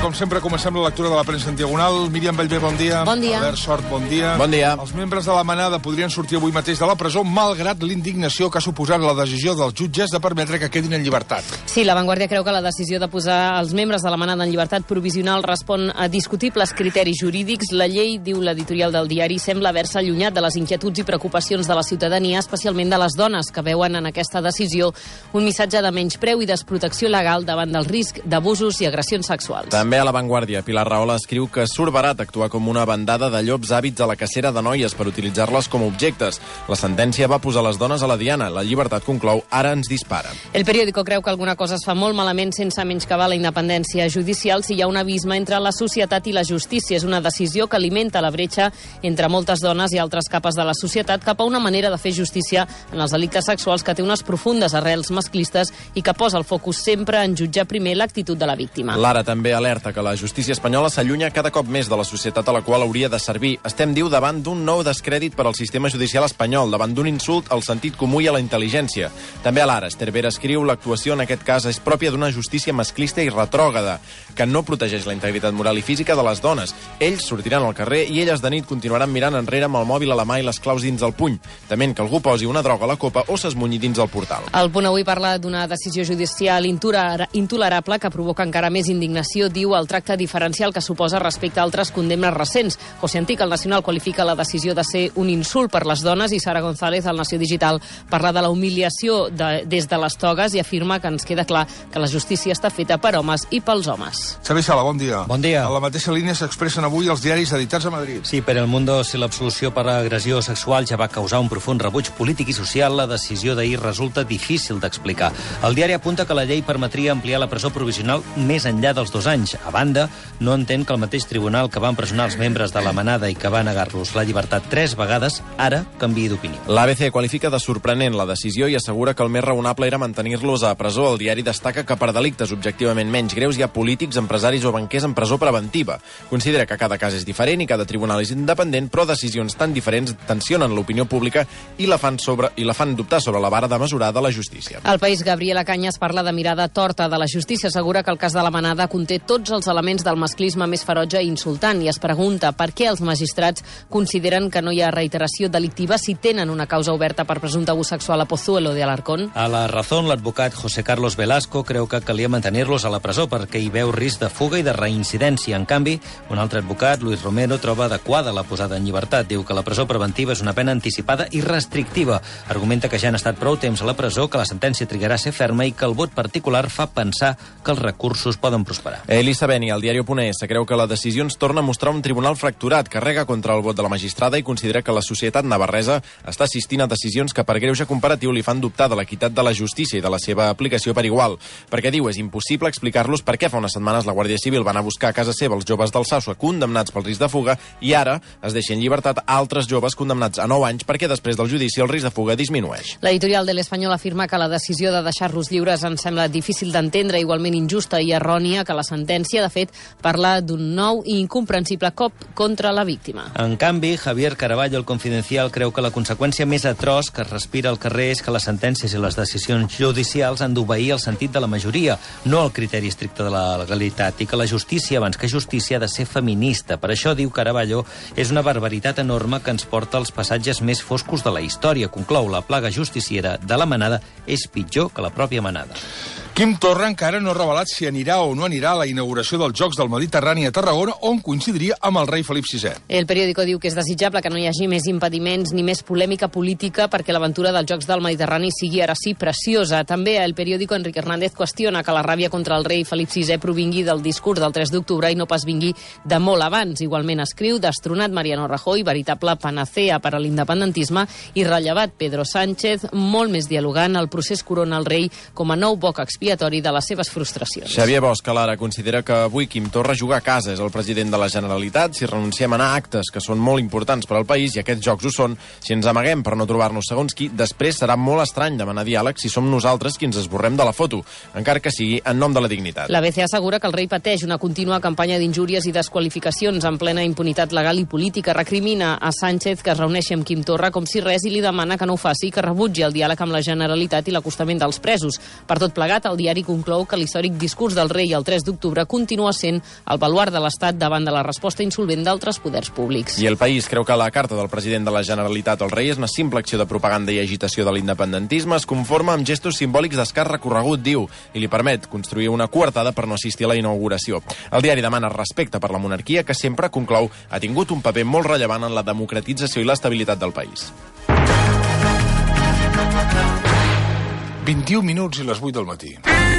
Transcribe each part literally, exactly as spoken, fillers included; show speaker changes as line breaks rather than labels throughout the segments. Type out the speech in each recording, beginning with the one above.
com sempre, comencem la lectura de la premsa en diagonal. Míriam Bellver, bon dia.
Bon dia.
Albert Sort, bon dia.
Bon dia.
Els membres de la manada podrien sortir avui mateix de la presó, malgrat l'indignació que ha suposat la decisió dels jutges de permetre que quedin en llibertat.
Sí, La Vanguardia creu que la decisió de posar els membres de la manada en llibertat provisional respon a discutibles criteris jurídics. La llei, diu l'editorial del diari, sembla haver-se allunyat de les inquietuds i preocupacions de la ciutadania, especialment de les dones, que veuen en aquesta decisió un missatge de menyspreu i desprotecció legal davant del risc d'abusos i agressions sexuals.
També a La Vanguardia, Pilar Rahola escriu que surt barat actuar com una bandada de llops hàbits a la cacera de noies per utilitzar-les com a objectes. La sentència va posar les dones a la diana. La llibertat, conclou, ara ens dispara.
El periòdico creu que alguna cosa es fa molt malament sense menyscabar la independència judicial si hi ha un abisme entre la societat i la justícia. És una decisió que alimenta la bretxa entre moltes dones i altres capes de la societat cap a una manera de fer justícia en els delictes sexuals que té unes profundes arrels masclistes i que posa el focus sempre en jutjar primer l'actitud de la víctima.
L'Ara també alerta que la justícia espanyola s'allunya cada cop més de la societat a la qual hauria de servir. Estem, diu, davant d'un nou descrèdit per al sistema judicial espanyol, davant d'un insult al sentit comú i a la intel·ligència. També a l'Ara, Esther Vera escriu, l'actuació en aquest cas és pròpia d'una justícia masclista i retrògrada, que no protegeix la integritat moral i física de les dones. Ells sortiran al carrer i elles de nit continuaran mirant enrere amb el mòbil a la mà i les claus dins el puny, tement que algú posi una droga a la copa o s'esmunyi dins el portal.
El Punt Avui parla d'una decisió judicial intolerable que provoca encara més indignació, diu, el tracte diferencial que suposa respecte a altres condemnes recents. José Antic, el Nacional, qualifica la decisió de ser un insult per les dones i Sara González, el Nació Digital, parla de la humiliació de, des de les togues i afirma que ens queda clar que la justícia està feta per homes i pels homes.
Xavi Sala, bon dia.
Bon dia.
A la mateixa línia s'expressen avui els diaris editats a Madrid.
Sí, per El Mundo, si l'absolució per agressió sexual ja va causar un profund rebuig polític i social, la decisió d'ahir resulta difícil d'explicar. El diari apunta que la llei permetria ampliar la presó provisional més enllà dels dos anys. A banda, no entén que el mateix tribunal que va empresonar els membres de la manada i que va negar-los la llibertat tres vegades, ara canviï d'opinió.
L'A B C qualifica de sorprenent la decisió i assegura que el més raonable era mantenir-los a presó. El diari destaca que per delictes objectivament menys greus hi ha polítics, empresaris o banquers en presó preventiva. Considera que cada cas és diferent i cada tribunal és independent, però decisions tan diferents tensionen l'opinió pública i la fan sobre i la fan dubtar sobre la vara de mesurar de la justícia.
Al País, Gabriela Cañas parla de mirada torta de la justícia. Assegura que el cas de la manada conté tots els elements del masclisme més ferotge i insultant i es pregunta per què els magistrats consideren que no hi ha reiteració delictiva si tenen una causa oberta per presumpte abús sexual a Pozuelo de Alarcón.
A La Razón, l'advocat José Carlos Velasco creu que calia mantenir-los a la presó perquè hi veu risc de fuga i de reincidència. En canvi, un altre advocat, Luis Romero, troba adequada la posada en llibertat. Diu que la presó preventiva és una pena anticipada i restrictiva. Argumenta que ja han estat prou temps a la presó, que la sentència trigarà a ser ferma i que el vot particular fa pensar que els recursos poden prosperar.
Elisa Beni, al diari Oponès, creu que la decisió ens torna a mostrar un tribunal fracturat, que rega contra el vot de la magistrada i considera que la societat navarresa està assistint a decisions que per greuge comparatiu li fan dubtar de l'equitat de la justícia i de la seva aplicació per igual. Perquè diu, és impossible explicar-los per què fa unes setmanes la Guàrdia Civil va anar a buscar a casa seva els joves d'Alsàsua condemnats pel risc de fuga i ara es deixa en llibertat altres joves condemnats a nou anys perquè després del judici el risc de fuga disminueix.
L'editorial de l'Espanyol afirma que la decisió de deixar-los lliures ens sembla difícil d'entendre, igualment injusta i errònia que la sentència, de fet, parla d'un nou i incomprensible cop contra la víctima.
En canvi, Javier Caraballo, el Confidencial, creu que la conseqüència més atroç que es respira al carrer és que les sentències i les decisions judicials han d'obeir el sentit de la majoria, no el criteri estricte de la legalitat, i que la justícia, abans que justícia, ha de ser feminista. Per això, diu Caraballo, és una barbaritat enorme que ens porta als passatges més foscos de la història. Conclou, la plaga justiciera de la manada és pitjor que la pròpia manada.
Quim Torra encara no ha revelat si anirà o no anirà a la inauguració dels Jocs del Mediterrani a Tarragona, on coincidiria amb el rei Felip sisè.
El periòdico diu que és desitjable que no hi hagi més impediments ni més polèmica política perquè l'aventura dels Jocs del Mediterrani sigui ara sí preciosa. També el periòdico Enrique Hernández qüestiona que la ràbia contra el rei Felip sisè provingui del discurs del tres d'octubre i no pas vingui de molt abans. Igualment escriu destronat Mariano Rajoy, veritable panacea per a l'independentisme, i rellevat Pedro Sánchez, molt més dialogant. El procés corona el rei com a nou boc expiatori de les seves frustracions.
Xavier Bosch, a l'Ara, considera que avui Quim Torra juga a casa. És el president de la Generalitat. Si renunciem a anar a actes que són molt importants per al país, i aquests jocs ho són, si ens amaguem per no trobar-nos segons qui, després serà molt estrany demanar diàleg si som nosaltres qui ens esborrem de la foto, encara que sigui en nom de la dignitat.
La B C assegura que el rei pateix una contínua campanya d'injúries i desqualificacions en plena impunitat legal i política. Recrimina a Sánchez que es reuneixi amb Quim Torra com si res i li demana que no ho faci i que rebutgi el diàleg amb la Generalitat i l'acostament dels presos. Per tot plegat, el el diari conclou que l'històric discurs del rei el tres d'octubre continua sent el baluard de l'Estat davant de la resposta insolvent d'altres poders públics.
I El País creu que la carta del president de la Generalitat al rei és una simple acció de propaganda i agitació de l'independentisme, es conforma amb gestos simbòlics d'escàs recorregut, diu, i li permet construir una coartada per no assistir a la inauguració. El diari demana respecte per la monarquia, que sempre, conclou, ha tingut un paper molt rellevant en la democratització i l'estabilitat del país.
vint-i-un minuts i les vuit del matí.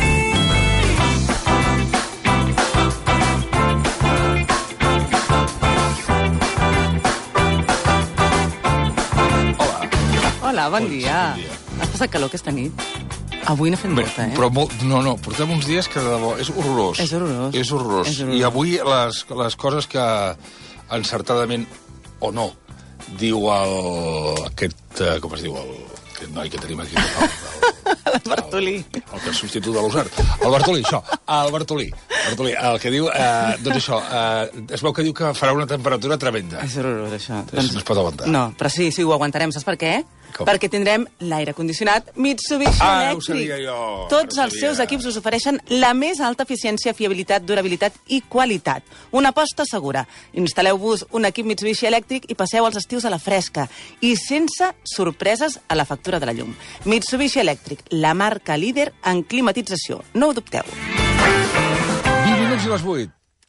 Hola, bon dia.
Bon dia.
Has passat calor aquesta nit? Avui no fem
Bé,
molta, eh?
però molt, no, no, portem uns dies que de debò és horrorós.
És horrorós.
És horrorós.
És horrorós.
I avui les, les coses que encertadament o no diu el, aquest, eh, com es diu, el, aquest noi que tenim aquí. El, el,
El Bartolí.
El, el que és substitut de l'Usart. El Bartolí, això. El Bartolí. Bartolí, el que diu, eh, doncs això, eh, es veu que diu que farà una temperatura tremenda.
És horrorós, això.
Doncs no es pot aguantar.
No, però sí, sí, ho aguantarem. Saps per què?
Com?
Perquè tindrem l'aire condicionat Mitsubishi
Ah, ho
elèctric.
sabia jo.
Tots
Ho
els
sabia.
seus equips us ofereixen la més alta eficiència, fiabilitat, durabilitat i qualitat. Una aposta segura. Instal·leu-vos un equip Mitsubishi elèctric i passeu els estius a la fresca. I sense sorpreses a la factura de la llum. Mitsubishi elèctric, la marca líder en climatització. No ho dubteu.
vint minuts i les vuit.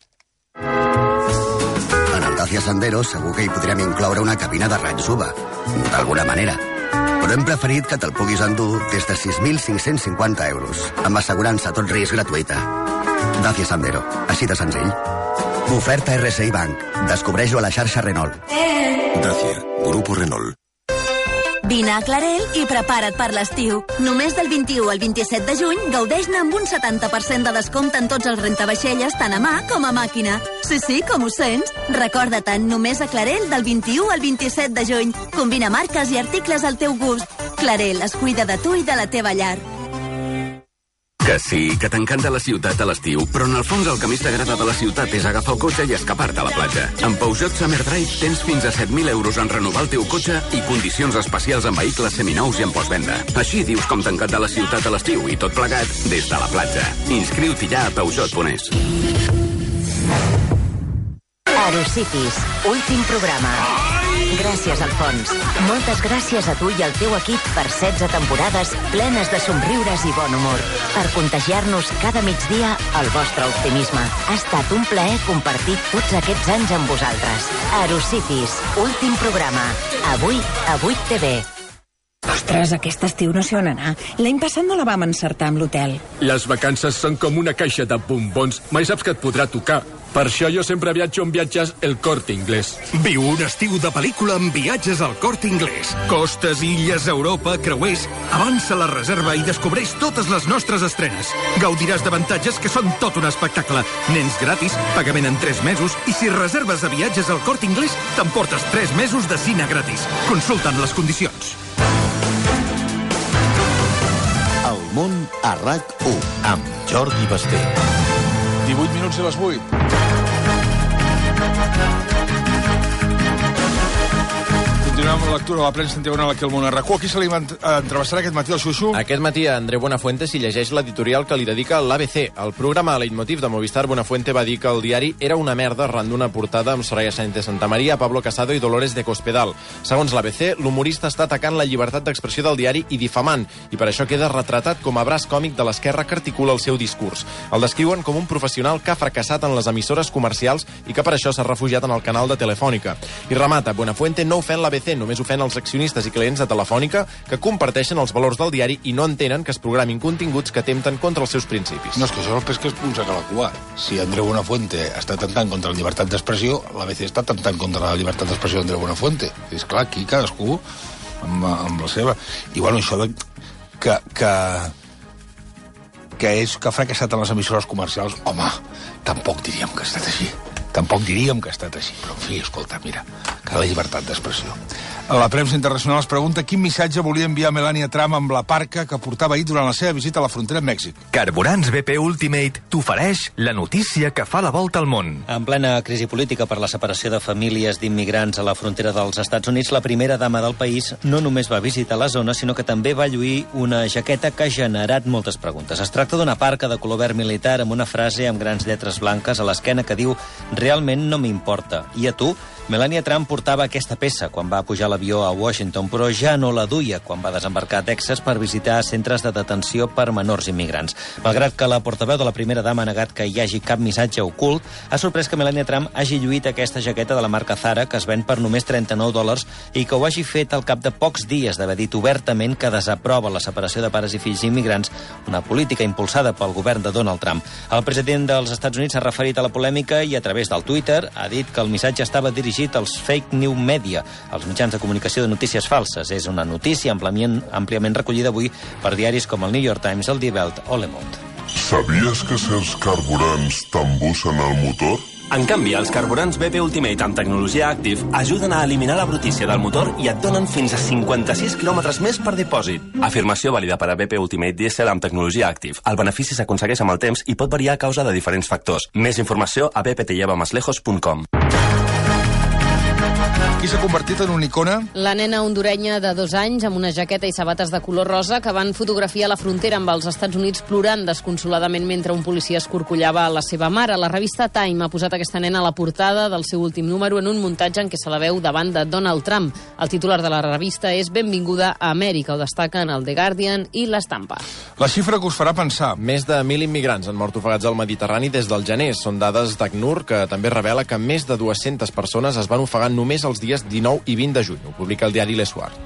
En el Dacia Sandero segur que hi podrem incloure una cabina de raig U V A, d'alguna manera. Però hem preferit que te'l puguis endur des de sis mil cinc-cents cinquanta euros, amb assegurança tot risc gratuïta. Dacia Sandero, així de senzill. Oferta R S I Bank. Descobreix-ho a la xarxa Renault.
Dacia, Grupo Renault.
Vine a Clarel i prepara't per l'estiu. Només del vint-i-u al vint-i-set de juny gaudeix-ne amb un setanta per cent de descompte en tots els rentavaixelles, tant a mà com a màquina. Sí, sí, com ho sents? Recorda-te'n, només a Clarel del vint-i-u al vint-i-set de juny. Combina marques i articles al teu gust. Clarel es cuida de tu i de la teva llar.
Que sí, que t'encanta la ciutat a l'estiu, però en el fons el que més t'agrada de la ciutat és agafar el cotxe i escapar-te a la platja. Amb Peugeot Summer Drive tens fins a set mil euros en renovar el teu cotxe i condicions especials en vehicles seminous i en postvenda. Així dius com t'encanta la ciutat a l'estiu i tot plegat des de la platja. Inscriu-t'hi ja a peugeot punt es.
Aerocities, últim programa. Gràcies, Alfons. Moltes gràcies a tu i al teu equip per setze temporades plenes de somriures i bon humor. Per contagiar-nos cada migdia el vostre optimisme. Ha estat un plaer compartir tots aquests anys amb vosaltres. Aerocities, últim programa. Avui, a vuit T V.
Ostres, aquest estiu no sé on anar. L'any passat no la vam encertar amb l'hotel.
Les vacances són com una caixa de bombons. Mai saps que et podrà tocar. Per això jo sempre viatjo en viatges El Corte Inglés.
Viu un estiu de pel·lícula amb viatges al Corte Inglés. Costes, illes, Europa, creuers. Avança la reserva i descobreix totes les nostres estrenes. Gaudiràs d'avantatges que són tot un espectacle. Nens gratis, pagament en tres mesos i si reserves a viatges al Corte Inglés t'emportes tres mesos de cine gratis. Consulta'n les condicions.
El món a RAC u amb Jordi Basté.
divuit minuts i les vuit. Continuem amb la lectura de la premsa en diagonal aquí al món a RAC u. Aquí se li va entrevistar aquest matí el Xuxu.
Aquest matí a Andreu Buenafuente s'hi llegeix l'editorial que li dedica l'A B C. El programa Leitmotiv de Movistar, Buenafuente va dir que el diari era una merda arran d'una portada amb Soraya Sáenz de Santamaría, Pablo Casado i Dolores de Cospedal. Segons l'A B C, l'humorista està atacant la llibertat d'expressió del diari i difamant, i per això queda retratat com a braç còmic de l'esquerra que articula el seu discurs. El descriuen com un professional que ha fracassat en les emissores comercials i que per això s'ha refugiat en el canal de Telefònica. I remata, Buenafuente no ofèn l'A B C, només ofèn els accionistes i clients de Telefònica que comparteixen els valors del diari i no entenen que es programin continguts que atempten contra els seus principis.
No, és que això és el pes que es punxa a la cua. Si Andreu Buenafuente està tentant contra la llibertat d'expressió, l'A B C està tentant contra la llibertat d'expressió d'Andreu Buenafuente. És clar, aquí cadascú amb, amb la seva... I bueno, això de... que... que que és que ha fracassat en les emissores comercials, home, tampoc diríem que ha estat així. Tampoc diríem que ha estat així. Però, en fi, escolta, mira, que la llibertat d'expressió. La premsa internacional es pregunta quin missatge volia enviar Melania Trump amb la parca que portava ahir durant la seva visita a la frontera amb Mèxic.
Carburants B P Ultimate t'ofereix la notícia que fa la volta al món.
En plena crisi política per la separació de famílies d'immigrants a la frontera dels Estats Units, la primera dama del país no només va visitar la zona, sinó que també va lluir una jaqueta que ha generat moltes preguntes. Es tracta d'una parca de color verd militar amb una frase amb grans lletres blanques a l'esquena que diu «Realment no m'importa». I a tu? Melania Trump portava aquesta peça quan va pujar l'avió a Washington, però ja no la duia quan va desembarcar a Texas per visitar centres de detenció per menors immigrants. Malgrat que la portaveu de la primera dama ha negat que hi hagi cap missatge ocult, ha sorprès que Melania Trump hagi lluït aquesta jaqueta de la marca Zara, que es ven per només trenta-nou dòlars, i que ho hagi fet al cap de pocs dies d'haver dit obertament que desaprova la separació de pares i fills immigrants, una política impulsada pel govern de Donald Trump. El president dels Estats Units s'ha referit a la polèmica i a través del Twitter ha dit que el missatge estava dirigit als fake news media, als mitjans de comunicació de notícies falses. És una notícia àmpliament, àmpliament recollida avui per diaris com el New York Times, el Die Welt o Le Monde.
Sabies que certs carburants t'embussen el motor?
En canvi, els carburants B P Ultimate amb tecnologia Active ajuden a eliminar la brutícia del motor i et donen fins a cinquanta-sis quilòmetres més per dipòsit. Afirmació vàlida per a B P Ultimate Diesel amb tecnologia Active. El benefici s'aconsegueix amb el temps i pot variar a causa de diferents factors. Més informació a b p te lleva más lejos punt com.
Qui s'ha convertit en una icona?
La nena hondurenya de dos anys amb una jaqueta i sabates de color rosa que van fotografiar la frontera amb els Estats Units plorant desconsoladament mentre un policia escorcollava a la seva mare. La revista Time ha posat aquesta nena a la portada del seu últim número en un muntatge en què se la veu davant de Donald Trump. El titular de la revista és Benvinguda a Amèrica, ho destaquen el The Guardian i l'Estampa.
La xifra que us farà pensar.
Més de mil immigrants han mort ofegats al Mediterrani des del gener. Són dades d'ACNUR, que també revela que més de dues-centes persones es van ofegar només els dies dinou i vint de juny. Ho publica el diari Le Soir.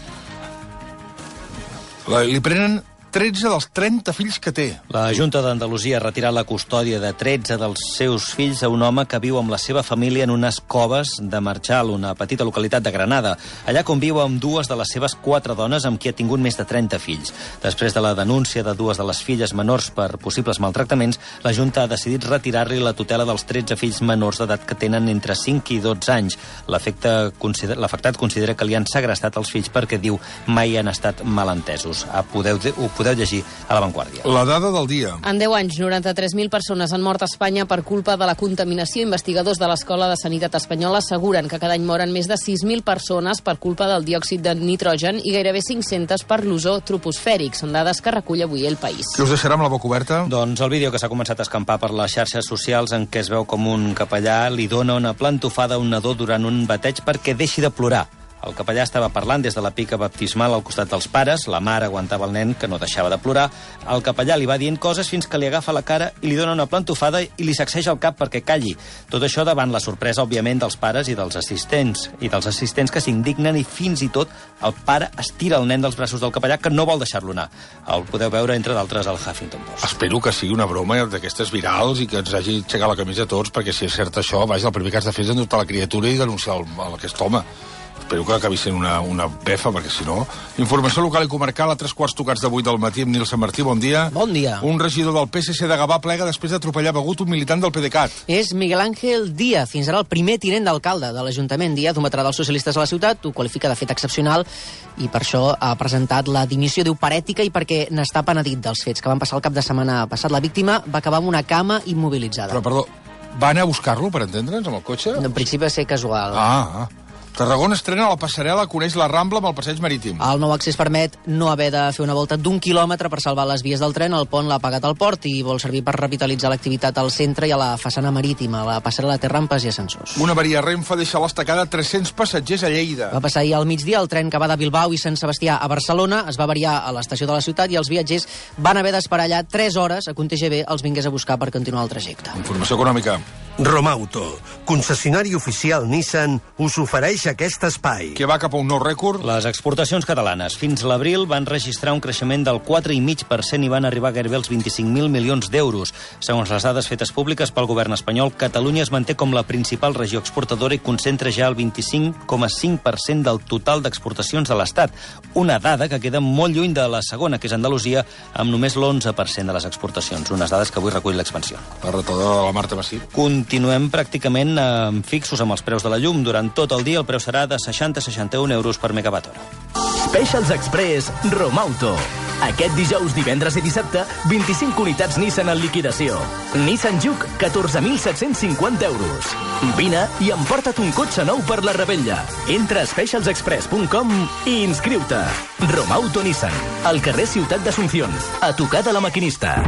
La, li prenen tretze dels trenta fills que té.
La Junta d'Andalusia ha retirat la custòdia de tretze dels seus fills a un home que viu amb la seva família en unes coves de Marchal, una petita localitat de Granada. Allà conviu amb dues de les seves quatre dones amb qui ha tingut més de trenta fills. Després de la denúncia de dues de les filles menors per possibles maltractaments, la Junta ha decidit retirar-li la tutela dels tretze fills menors d'edat que tenen entre cinc i dotze anys. L'afectat considera, considera que li han segrestat els fills perquè, diu, mai han estat malentesos. Podeu, ho podeu llegir a La Vanguardia.
La dada del dia.
En deu anys, noranta-tres mil persones han mort a Espanya per culpa de la contaminació. Investigadors de l'Escola de Sanitat Espanyola asseguren que cada any moren més de sis mil persones per culpa del diòxid de nitrogen i gairebé cinc-centes per l'ozó troposfèric. Són dades que recull avui El País.
Què us deixarà amb la boca oberta?
Doncs el vídeo que s'ha començat a escampar per les xarxes socials en què es veu com un capellà li dona una plantofada a un nadó durant un bateig perquè deixi de plorar. El capellà estava parlant des de la pica baptismal al costat dels pares, la mare aguantava el nen que no deixava de plorar, el capellà li va dient coses fins que li agafa la cara i li dona una plantofada i li sacseja el cap perquè calli. Tot això davant la sorpresa, òbviament, dels pares i dels assistents, i dels assistents que s'indignen i fins i tot el pare estira el nen dels braços del capellà que no vol deixar-lo anar. El podeu veure, entre d'altres, al Huffington Post.
Espero que sigui una broma d'aquestes virals i que ens hagi aixecat la camisa a tots, perquè si és cert això, vaja, el primer que has de fer és endurtar la criatura i denunciar el, aquest home. Espero que acabi sent una, una befa, perquè si no... Informació local i comarcal a tres quarts tocats de vuit del matí amb Nil Sant Martí, bon dia.
Bon dia.
Un regidor del P S C de Gavà plega després d'atropellar begut un militant del PDeCAT.
És Miguel Ángel Díaz, fins ara el primer tinent d'alcalde de l'Ajuntament. Díaz, un veterà dels socialistes a la ciutat, ho qualifica de fet excepcional i per això ha presentat la dimissió, diu, per ètica i perquè n'està penedit dels fets que van passar el cap de setmana passat. La víctima va acabar amb una cama immobilitzada.
Però, perdó, va anar a buscar-lo, per entendre'ns, amb el cotxe?
En principi va ser casual.
Ah, ah. Tarragona estrena la passarel·la, coneix la Rambla amb el passeig marítim.
El nou accés permet no haver de fer una volta d'un quilòmetre per salvar les vies del tren. El pont l'ha pagat al port i vol servir per revitalitzar l'activitat al centre i a la façana marítima. La passarel·la té rampes i ascensors.
Una avaria a Renfe deixa a l'estacada tres-cents passatgers a Lleida.
Va passar ahir al migdia el tren que va de Bilbao i Sant Sebastià a Barcelona. Es va variar a l'estació de la ciutat i els viatgers van haver d'esperar allà tres hores a que un T G V els vingués a buscar per continuar el trajecte.
Informació econòmica.
Romauto, concessionari oficial Nissan, us ofereix aquest espai.
Que va cap a un nou rècord.
Les exportacions catalanes fins l'abril van registrar un creixement del quatre coma cinc per cent i van arribar gairebé als vint-i-cinc mil milions d'euros. Segons les dades fetes públiques pel govern espanyol, Catalunya es manté com la principal regió exportadora i concentra ja el vint-i-cinc coma cinc per cent del total d'exportacions de l'Estat. Una dada que queda molt lluny de la segona, que és Andalusia, amb només l'onze per cent de les exportacions. Unes dades que avui recull l'Expansió.
La retadora de la Marta Massip.
continuem pràcticament eh, fixos amb els preus de la llum. Durant tot el dia el preu serà de seixanta a seixanta-un euros per megawatt hora.
Specials Express Romauto. Aquest dijous, divendres i dissabte, vint-i-cinc unitats Nissan en liquidació. Nissan Juke, catorze mil set-cents cinquanta euros. Vine i emporta't un cotxe nou per la rebella. Entra a specials express punt com i inscriu-te. Romauto Nissan, al carrer Ciutat d'Asunción, a tocar de la Maquinista.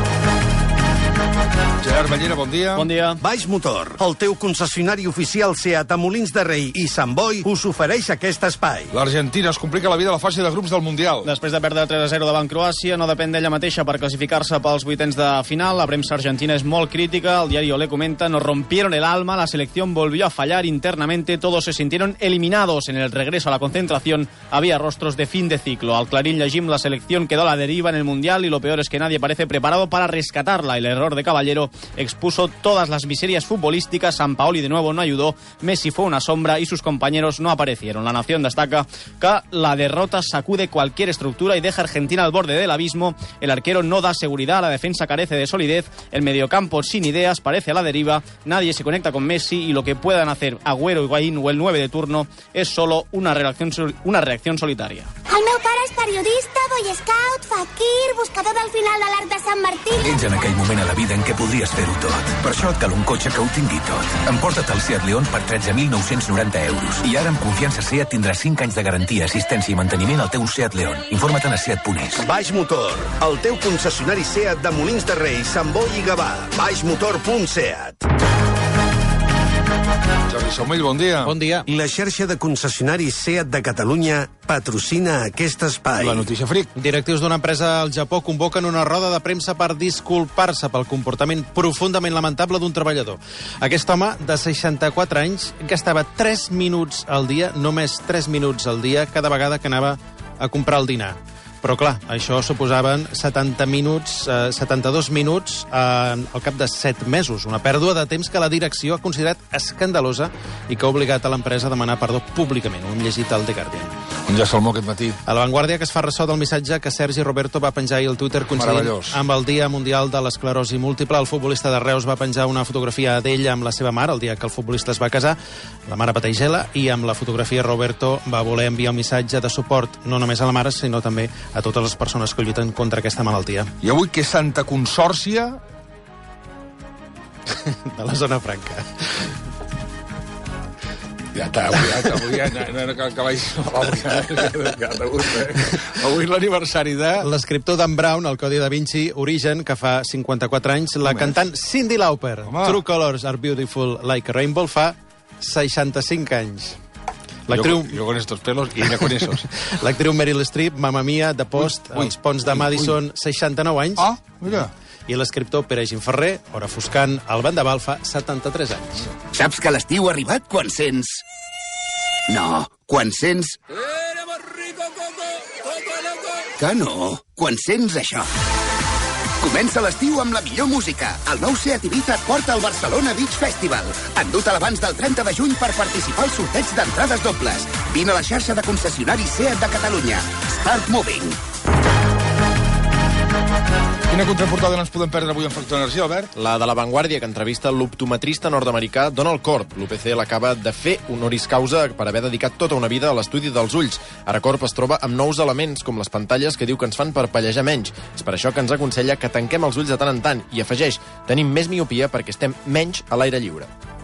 Gerard Ballera, bon dia.
Bon dia. Baix Motor, el teu concessionari oficial SEAT a Molins de Rei i Sant Boi us ofereix aquest espai.
L'Argentina es complica la vida a la fase de grups del Mundial.
Després de perdre tres a zero davant Croàcia, no depèn d'ella mateixa per classificar-se pels vuitens de final. La premsa argentina es molt crítica. El diari Olé comenta: nos rompieron el alma, la selección volvió a fallar internamente, todos se sintieron eliminados. En el regreso a la concentración había rostros de fin de ciclo. Al Clarín llegim: la selección quedó a la deriva en el Mundial y lo peor es que nadie parece preparado para rescatarla. El error de Caballero expuso todas las miserias futbolísticas. Sampaoli de nuevo no ayudó, Messi fue una sombra y sus compañeros no aparecieron. La Nación destaca que la derrota sacude cualquier estructura y deja a Argentina al borde del abismo. El arquero no da seguridad, la defensa carece de solidez, el mediocampo sin ideas parece a la deriva, nadie se conecta con Messi y lo que puedan hacer Agüero, Higuaín o el nueve de turno es solo una reacción, una reacción solitaria.
El meu pare és periodista, boy scout, fakir, buscador del final de l'arc de Sant Martí.
Ets en aquell moment a la vida en què podries fer-ho tot. Per això et cal un cotxe que ho tingui tot. Emporta't el Seat León per tretze mil nou-cents noranta euros. I ara amb confiança Seat tindràs cinc anys de garantia, assistència i manteniment al teu Seat León. Informa't a seat punt es.
Baix Motor, el teu concessionari SEAT de Molins de Rei, Sant Boi i Gavà. baix motor punt seat.
Jordi Somell, bon dia.
Bon dia. La xarxa de concessionaris SEAT de Catalunya patrocina aquest espai.
La notícia fric.
Directius d'una empresa al Japó convoquen una roda de premsa per disculpar-se pel comportament profundament lamentable d'un treballador. Aquest home, de seixanta-quatre anys, gastava tres minuts al dia, només tres minuts al dia, cada vegada que anava a comprar el dinar. Però, clar, això suposaven setanta minuts, eh, setanta-dos minuts eh, al cap de set mesos. Una pèrdua de temps que la direcció ha considerat escandalosa i que ha obligat a l'empresa a demanar perdó públicament. Ho hem llegit al The Guardian.
Un ja salmó aquest matí.
A La Vanguardia, que es fa ressò del missatge que Sergi Roberto va penjar ahir al Twitter coincidint amb el Dia Mundial de l'Esclerosi Múltiple. El futbolista de Reus va penjar una fotografia d'ell amb la seva mare el dia que el futbolista es va casar. La mare pateix gela i amb la fotografia Roberto va voler enviar un missatge de suport no només a la mare, sinó també a totes les persones que lluiten contra aquesta malaltia.
I avui que és Santa Consòrcia
de la zona franca.
Ja està, avui, ja, avui ja, no, no, que, que vaig... Avui, avui l'aniversari de...
L'escriptor Dan Brown, el Codi da Vinci, Origen, que fa cinquanta-quatre anys, la cantant Cyndi Lauper, Home. True Colors are beautiful like a rainbow, fa seixanta-cinc anys.
Yo, yo con estos pelos y ella con esos.
L'actriu Meryl Streep, Mamma Mia, The Post, ui, ui, Els ponts de ui, Madison, ui. seixanta-nou anys.
Ah, mira.
I l'escriptor Pere Gimferrer, Hora Foscant, al Vendaval, fa setanta-tres anys.
Saps que l'estiu ha arribat quan sents... No, quan sents... Que no, quan sents això. Comença l'estiu amb la millor música. El nou Seat Ibiza et porta al Barcelona Beach Festival. Enduta abans del trenta de juny per participar al sorteig d'entrades dobles. Vine a la xarxa de concessionaris Seat de Catalunya. Start moving.
Quina contraportada no ens podem perdre avui en Factor Energia, Albert?
La de La Vanguardia, que entrevista l'optometrista nord-americà Donald Corp. L'U P C l'acaba de fer honoris causa per haver dedicat tota una vida a l'estudi dels ulls. Ara Corp es troba amb nous elements, com les pantalles que diu que ens fan parpellejar menys. És per això que ens aconsella que tanquem els ulls de tant en tant. I afegeix, tenim més miopia perquè estem menys a l'aire lliure.